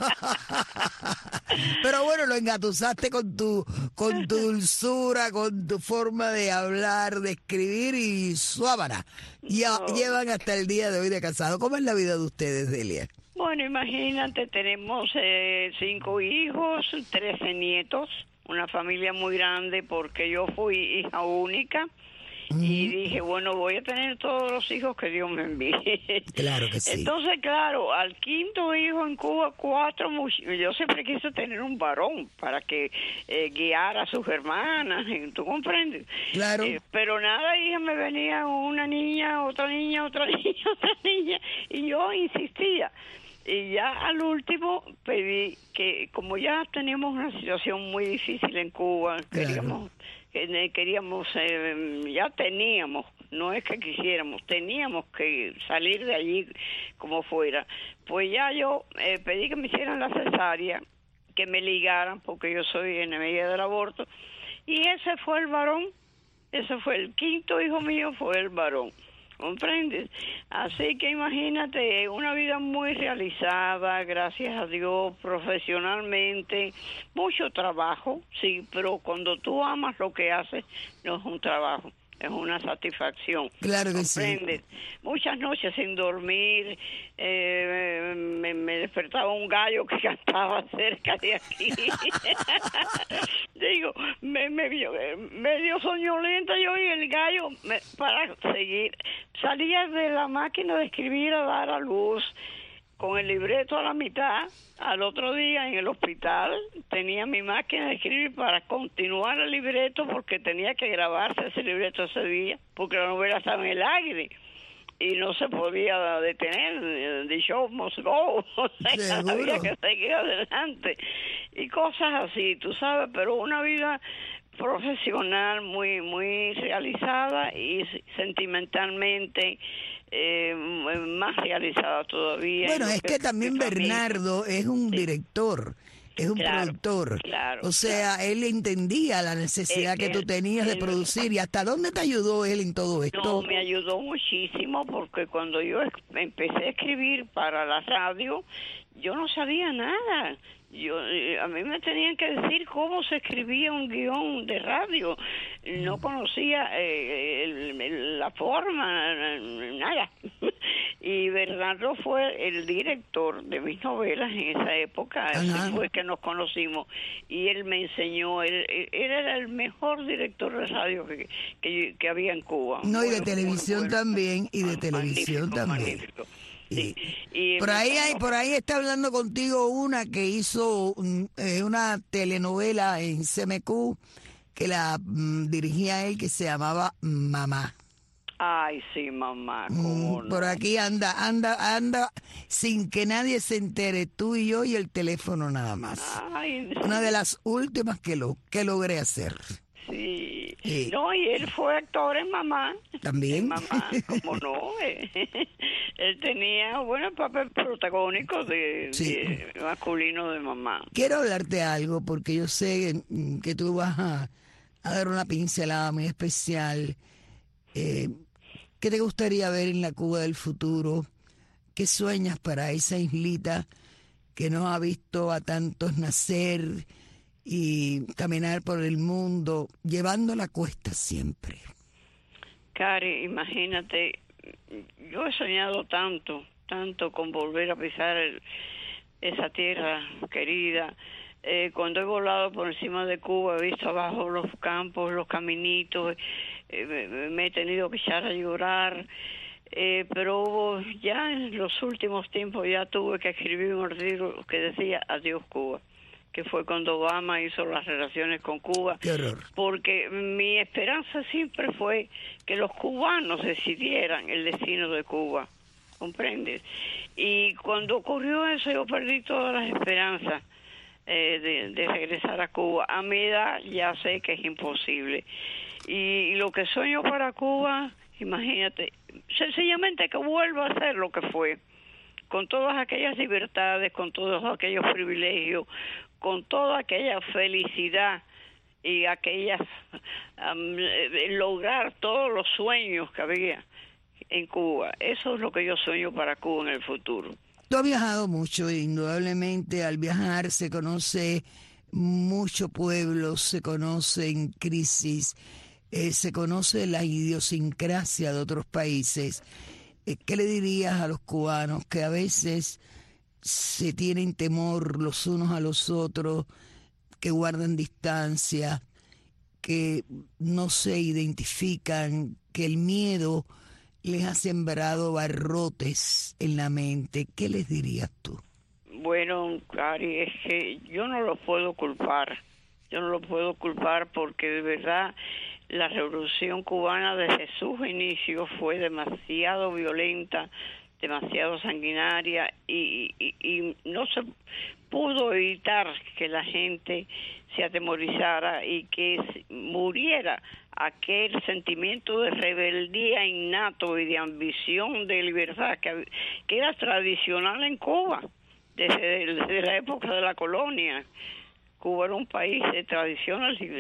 Pero bueno, lo engatusaste con tu, con tu dulzura, con tu forma de hablar, de escribir y suábana. Ya No. llevan hasta el día de hoy de casado. ¿Cómo es la vida de ustedes, Delia? Bueno, imagínate, tenemos eh, cinco hijos, trece nietos, una familia muy grande porque yo fui hija única. Y dije, bueno, voy a tener todos los hijos que Dios me envíe. Claro que sí. Entonces, claro, al quinto hijo en Cuba, cuatro much- yo siempre quise tener un varón para que eh, guiara a sus hermanas, ¿tú comprendes? Claro. Eh, pero nada, hija, me venía una niña, otra niña, otra niña, otra niña, y yo insistía. Y ya al último pedí que, como ya teníamos una situación muy difícil en Cuba, Claro. queríamos, eh, queríamos eh, ya teníamos, no es que quisiéramos, teníamos que salir de allí como fuera. Pues ya yo eh, pedí que me hicieran la cesárea, que me ligaran, porque yo soy enemiga del aborto, y ese fue el varón, ese fue el quinto hijo mío, fue el varón. ¿Comprendes? Así que imagínate, una vida muy realizada, gracias a Dios, profesionalmente, mucho trabajo, sí, pero cuando tú amas lo que haces, no es un trabajo, es una satisfacción. Claro que sí. ¿Comprendes? Muchas noches sin dormir, eh, me, me despertaba un gallo que cantaba cerca de aquí. Digo, me, me, medio soñolenta yo y el gallo me, para seguir. Salía de la máquina de escribir a dar a luz con el libreto a la mitad. Al otro día en el hospital tenía mi máquina de escribir para continuar el libreto porque tenía que grabarse ese libreto ese día, porque la novela estaba en el aire y no se podía detener. The show must go. O sea, había que seguir adelante y cosas así, tú sabes, pero una vida profesional muy muy realizada y sentimentalmente eh, más realizada todavía. Bueno, es que, que también que Bernardo es un sí. director, es un claro, productor. Claro, o sea, claro. él entendía la necesidad que, que tú tenías de producir. ¿Y hasta dónde te ayudó él en todo esto? No, me ayudó muchísimo porque cuando yo empecé a escribir para la radio, yo no sabía nada. Yo, a mí me tenían que decir cómo se escribía un guión de radio. No conocía eh, el, el, la forma, nada. Y Bernardo fue el director de mis novelas en esa época. Ese fue que nos conocimos y él me enseñó. Él, él era el mejor director de radio que, que, que había en Cuba. No, bueno, y de televisión bueno, también, y de ah, televisión también. Magnífico. Sí. Y, y por ahí hay, por ahí está hablando contigo una que hizo un, eh, una telenovela en C M Q que la mm, dirigía él, que se llamaba Mamá. Ay, sí, mamá, cómo no. Por aquí anda, anda, anda, sin que nadie se entere, tú y yo y el teléfono nada más. Ay, una de las últimas que lo que logré hacer. Sí. sí. No, y él fue actor en Mamá. También. En Mamá, cómo no. Él tenía, bueno, el papel protagónico de, sí. de masculino de Mamá. Quiero hablarte algo porque yo sé que tú vas a, a dar una pincelada muy especial. Eh, ¿Qué te gustaría ver en la Cuba del futuro? ¿Qué sueñas para esa islita que no ha visto a tantos nacer y caminar por el mundo, llevando la cuesta siempre? Cari, imagínate, yo he soñado tanto, tanto con volver a pisar el, esa tierra querida. Eh, cuando he volado por encima de Cuba, he visto abajo los campos, los caminitos, eh, me, me he tenido que echar a llorar, eh, pero ya en los últimos tiempos ya tuve que escribir un artículo que decía Adiós Cuba, que fue cuando Obama hizo las relaciones con Cuba. ¡Qué horror! Porque mi esperanza siempre fue que los cubanos decidieran el destino de Cuba, ¿comprendes? Y cuando ocurrió eso yo perdí todas las esperanzas. Eh, de, de regresar a Cuba. A mi edad ya sé que es imposible. Y, y lo que sueño para Cuba, imagínate, sencillamente que vuelva a ser lo que fue, con todas aquellas libertades, con todos aquellos privilegios, con toda aquella felicidad y aquellas um, lograr todos los sueños que había en Cuba. Eso es lo que yo sueño para Cuba en el futuro. Tú has viajado mucho, e indudablemente al viajar se conoce mucho pueblo, se conoce en crisis, eh, se conoce la idiosincrasia de otros países. Eh, ¿Qué le dirías a los cubanos que a veces se tienen temor los unos a los otros, que guardan distancia, que no se identifican, que el miedo les ha sembrado barrotes en la mente? ¿Qué les dirías tú? Bueno, Cari, es que yo no lo puedo culpar. Yo no lo puedo culpar porque de verdad la revolución cubana desde sus inicios fue demasiado violenta, demasiado sanguinaria y, y, y no se pudo evitar que la gente se atemorizara y que muriera aquel sentimiento de rebeldía innato y de ambición de libertad que, que era tradicional en Cuba desde, desde la época de la colonia. Cuba era un país de tradiciones de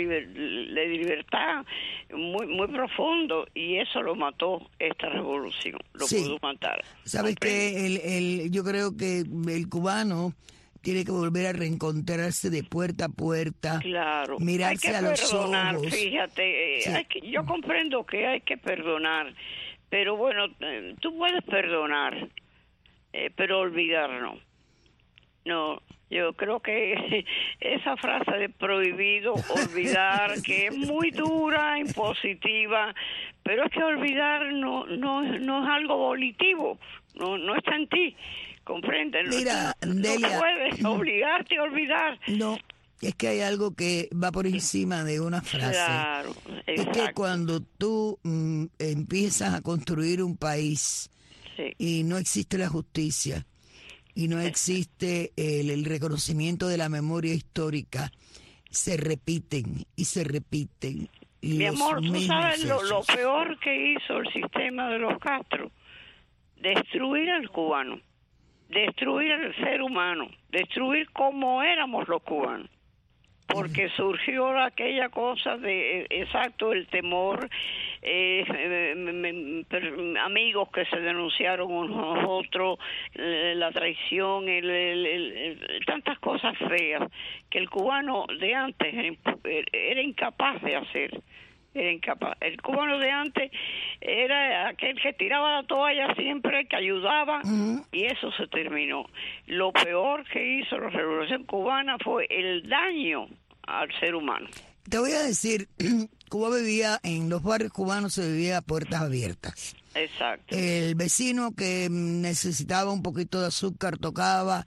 libertad muy muy profundo y eso lo mató esta revolución, lo sí. pudo matar. Sabes que el, el, yo creo que el cubano tiene que volver a reencontrarse de puerta a puerta, claro, mirarse a los perdonar, ojos. Fíjate, sí. hay que, yo comprendo que hay que perdonar, pero bueno, tú puedes perdonar, eh, pero olvidar no. No, yo creo que esa frase de prohibido olvidar, que es muy dura, impositiva, pero es que olvidar no no no es algo volitivo, no no está en ti, ¿comprendes? Mira, no, Delia, no puedes obligarte a olvidar. No, es que hay algo que va por encima de una frase. Claro, es que cuando tú mm, empiezas a construir un país sí. y no existe la justicia, y no existe el, el reconocimiento de la memoria histórica, se repiten y se repiten. Mi los amor, tú sabes lo, lo hechos. peor que hizo el sistema de los Castro, destruir al cubano, destruir al ser humano, destruir cómo éramos los cubanos. Porque surgió aquella cosa de, exacto, el temor, eh, me, me, me, amigos que se denunciaron unos a otros, eh, la traición, el, el, el, el, tantas cosas feas que el cubano de antes era, era incapaz de hacer. Era incapaz. El cubano de antes era aquel que tiraba la toalla siempre, que ayudaba, uh-huh. y eso se terminó. Lo peor que hizo la Revolución Cubana fue el daño al ser humano. Te voy a decir, Cuba vivía, en los barrios cubanos se vivía a puertas abiertas. Exacto. El vecino que necesitaba un poquito de azúcar tocaba,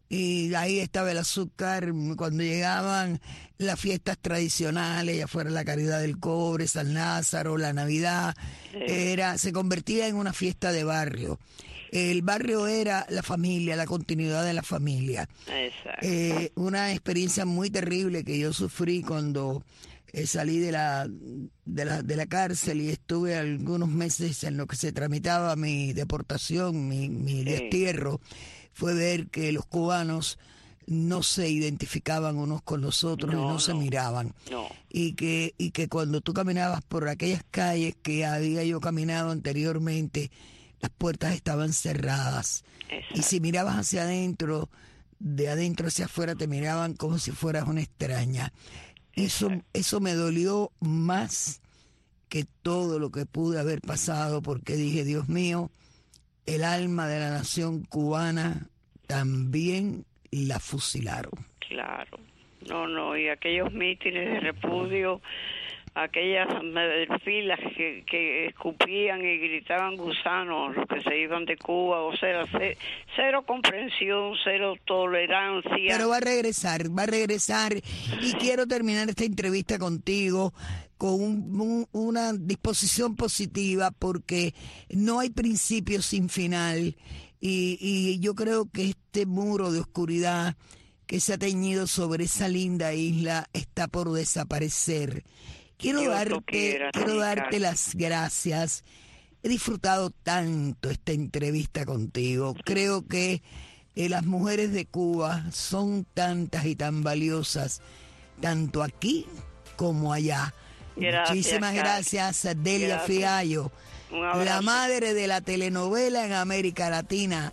y ahí estaba el azúcar. Cuando llegaban las fiestas tradicionales, ya fuera la Caridad del Cobre, San Lázaro, la Navidad, sí. era se convertía en una fiesta de barrio. El barrio era la familia, la continuidad de la familia. Exacto. Eh, una experiencia muy terrible que yo sufrí cuando eh, salí de la, de la de la cárcel y estuve algunos meses en lo que se tramitaba mi deportación, mi, mi sí. destierro, fue ver que los cubanos no se identificaban unos con los otros, no, y no, no se miraban. No. Y que, y que cuando tú caminabas por aquellas calles que había yo caminado anteriormente, las puertas estaban cerradas. Exacto. Y si mirabas hacia adentro, de adentro hacia afuera te miraban como si fueras una extraña. Eso, eso me dolió más que todo lo que pude haber pasado, porque dije, Dios mío, el alma de la nación cubana también la fusilaron. Claro. No, no, y aquellos mítines de repudio, aquellas filas que, que escupían y gritaban gusanos, los que se iban de Cuba, o sea, cero comprensión, cero tolerancia. Pero va a regresar, va a regresar, y quiero terminar esta entrevista contigo con un, un, una disposición positiva, porque no hay principio sin final, y, y yo creo que este muro de oscuridad que se ha teñido sobre esa linda isla está por desaparecer. Quiero Dios darte, quiera, quiero sí, darte claro. las gracias. He disfrutado tanto esta entrevista contigo. Creo que eh, las mujeres de Cuba son tantas y tan valiosas, tanto aquí como allá. Gracias, Muchísimas Carlos. gracias a Delia Gracias. Fiallo, Un abrazo. la madre de la telenovela en América Latina,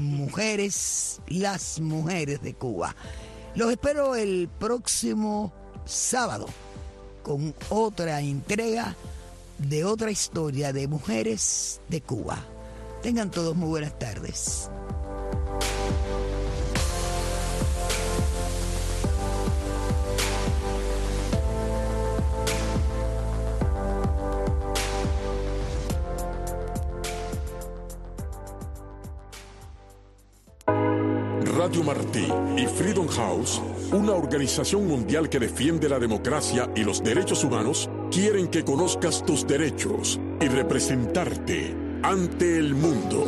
Mujeres, las mujeres de Cuba. Los espero el próximo sábado con otra entrega de otra historia de mujeres de Cuba. Tengan todos muy buenas tardes. Radio Martí y Freedom House, una organización mundial que defiende la democracia y los derechos humanos, quieren que conozcas tus derechos y representarte ante el mundo.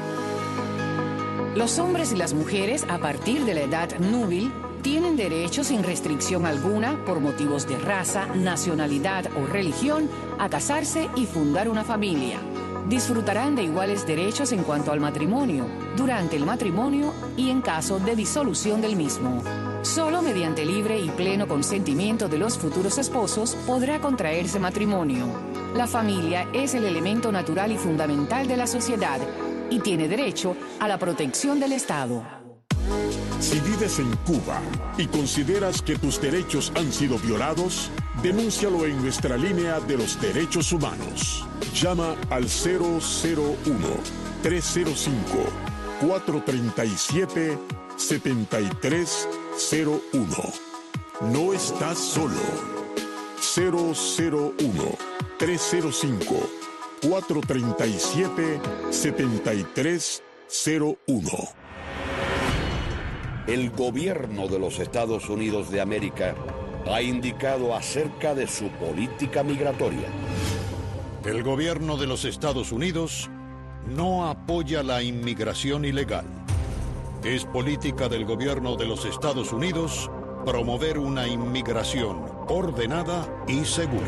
Los hombres y las mujeres a partir de la edad núbil tienen derechos sin restricción alguna por motivos de raza, nacionalidad o religión a casarse y fundar una familia. Disfrutarán de iguales derechos en cuanto al matrimonio, durante el matrimonio y en caso de disolución del mismo. Solo mediante libre y pleno consentimiento de los futuros esposos podrá contraerse matrimonio. La familia es el elemento natural y fundamental de la sociedad y tiene derecho a la protección del Estado. Si vives en Cuba y consideras que tus derechos han sido violados, denúncialo en nuestra línea de los derechos humanos. Llama al cero cero uno, tres cero cinco, cuatro tres siete, siete tres cero uno. No estás solo. cero cero uno, tres cero cinco, cuatro tres siete, siete tres cero uno. El gobierno de los Estados Unidos de América ha indicado acerca de su política migratoria. El gobierno de los Estados Unidos no apoya la inmigración ilegal. Es política del gobierno de los Estados Unidos promover una inmigración ordenada y segura.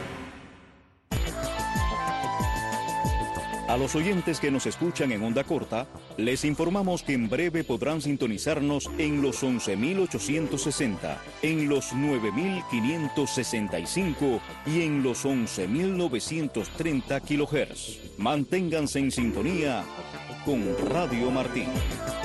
A los oyentes que nos escuchan en onda corta, les informamos que en breve podrán sintonizarnos en los once mil ochocientos sesenta, en los nueve mil quinientos sesenta y cinco y en los once mil novecientos treinta kilohertz. Manténganse en sintonía con Radio Martí.